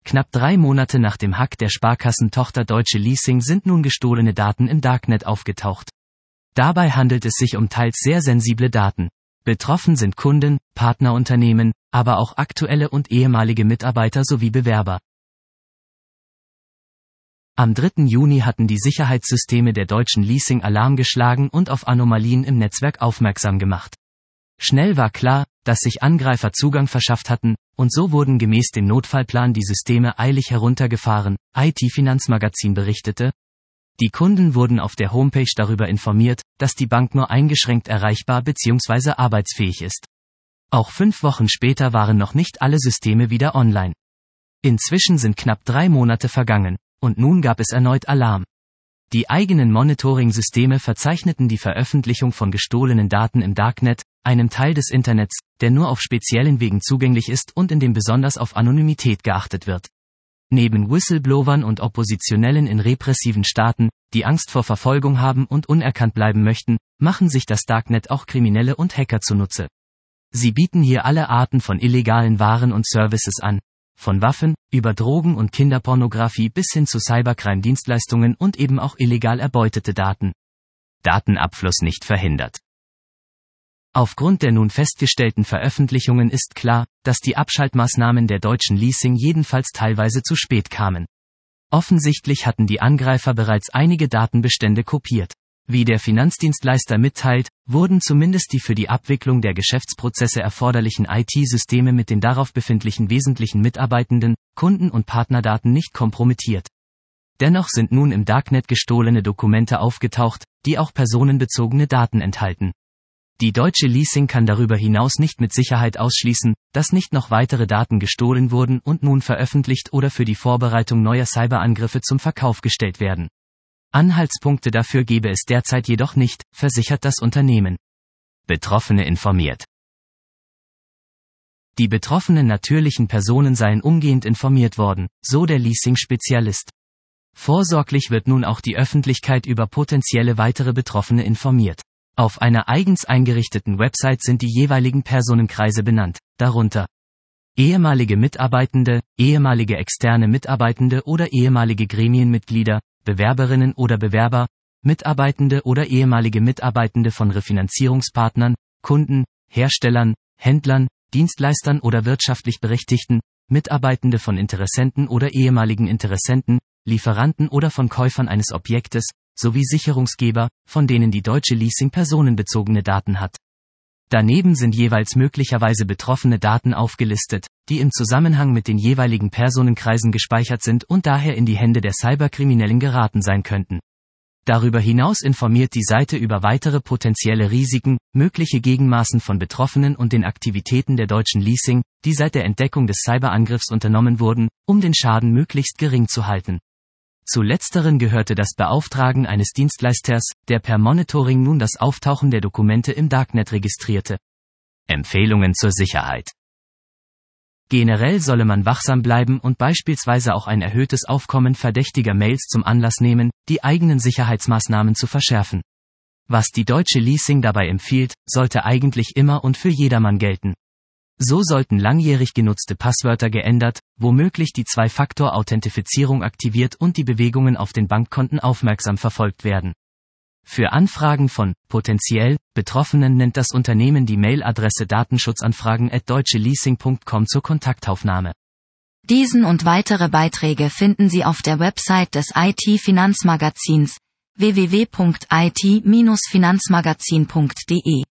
Knapp 3 Monate nach dem Hack der Sparkassentochter Deutsche Leasing sind nun gestohlene Daten im Darknet aufgetaucht. Dabei handelt es sich um teils sehr sensible Daten. Betroffen sind Kunden, Partnerunternehmen, aber auch aktuelle und ehemalige Mitarbeiter sowie Bewerber. Am 3. Juni hatten die Sicherheitssysteme der Deutschen Leasing Alarm geschlagen und auf Anomalien im Netzwerk aufmerksam gemacht. Schnell war klar, dass sich Angreifer Zugang verschafft hatten, und so wurden gemäß dem Notfallplan die Systeme eilig heruntergefahren, IT-Finanzmagazin berichtete. Die Kunden wurden auf der Homepage darüber informiert, dass die Bank nur eingeschränkt erreichbar bzw. arbeitsfähig ist. Auch 5 Wochen später waren noch nicht alle Systeme wieder online. Inzwischen sind knapp 3 Monate vergangen, und nun gab es erneut Alarm. Die eigenen Monitoring-Systeme verzeichneten die Veröffentlichung von gestohlenen Daten im Darknet, einem Teil des Internets, der nur auf speziellen Wegen zugänglich ist und in dem besonders auf Anonymität geachtet wird. Neben Whistleblowern und Oppositionellen in repressiven Staaten, die Angst vor Verfolgung haben und unerkannt bleiben möchten, machen sich das Darknet auch Kriminelle und Hacker zunutze. Sie bieten hier alle Arten von illegalen Waren und Services an, von Waffen, über Drogen und Kinderpornografie bis hin zu Cybercrime-Dienstleistungen und eben auch illegal erbeutete Daten. Datenabfluss nicht verhindert. Aufgrund der nun festgestellten Veröffentlichungen ist klar, dass die Abschaltmaßnahmen der Deutschen Leasing jedenfalls teilweise zu spät kamen. Offensichtlich hatten die Angreifer bereits einige Datenbestände kopiert. Wie der Finanzdienstleister mitteilt, wurden zumindest die für die Abwicklung der Geschäftsprozesse erforderlichen IT-Systeme mit den darauf befindlichen wesentlichen Mitarbeitenden, Kunden- und Partnerdaten nicht kompromittiert. Dennoch sind nun im Darknet gestohlene Dokumente aufgetaucht, die auch personenbezogene Daten enthalten. Die Deutsche Leasing kann darüber hinaus nicht mit Sicherheit ausschließen, dass nicht noch weitere Daten gestohlen wurden und nun veröffentlicht oder für die Vorbereitung neuer Cyberangriffe zum Verkauf gestellt werden. Anhaltspunkte dafür gebe es derzeit jedoch nicht, versichert das Unternehmen. Betroffene informiert. Die betroffenen natürlichen Personen seien umgehend informiert worden, so der Leasing-Spezialist. Vorsorglich wird nun auch die Öffentlichkeit über potenzielle weitere Betroffene informiert. Auf einer eigens eingerichteten Website sind die jeweiligen Personenkreise benannt, darunter ehemalige Mitarbeitende, ehemalige externe Mitarbeitende oder ehemalige Gremienmitglieder, Bewerberinnen oder Bewerber, Mitarbeitende oder ehemalige Mitarbeitende von Refinanzierungspartnern, Kunden, Herstellern, Händlern, Dienstleistern oder wirtschaftlich Berechtigten, Mitarbeitende von Interessenten oder ehemaligen Interessenten, Lieferanten oder von Käufern eines Objektes, sowie Sicherungsgeber, von denen die Deutsche Leasing personenbezogene Daten hat. Daneben sind jeweils möglicherweise betroffene Daten aufgelistet, die im Zusammenhang mit den jeweiligen Personenkreisen gespeichert sind und daher in die Hände der Cyberkriminellen geraten sein könnten. Darüber hinaus informiert die Seite über weitere potenzielle Risiken, mögliche Gegenmaßen von Betroffenen und den Aktivitäten der Deutschen Leasing, die seit der Entdeckung des Cyberangriffs unternommen wurden, um den Schaden möglichst gering zu halten. Zu letzteren gehörte das Beauftragen eines Dienstleisters, der per Monitoring nun das Auftauchen der Dokumente im Darknet registrierte. Empfehlungen zur Sicherheit. Generell solle man wachsam bleiben und beispielsweise auch ein erhöhtes Aufkommen verdächtiger Mails zum Anlass nehmen, die eigenen Sicherheitsmaßnahmen zu verschärfen. Was die Deutsche Leasing dabei empfiehlt, sollte eigentlich immer und für jedermann gelten. So sollten langjährig genutzte Passwörter geändert, womöglich die 2-Faktor-Authentifizierung aktiviert und die Bewegungen auf den Bankkonten aufmerksam verfolgt werden. Für Anfragen von potenziell Betroffenen nennt das Unternehmen die Mailadresse datenschutzanfragen@deutscheleasing.com zur Kontaktaufnahme. Diesen und weitere Beiträge finden Sie auf der Website des IT-Finanzmagazins www.it-finanzmagazin.de.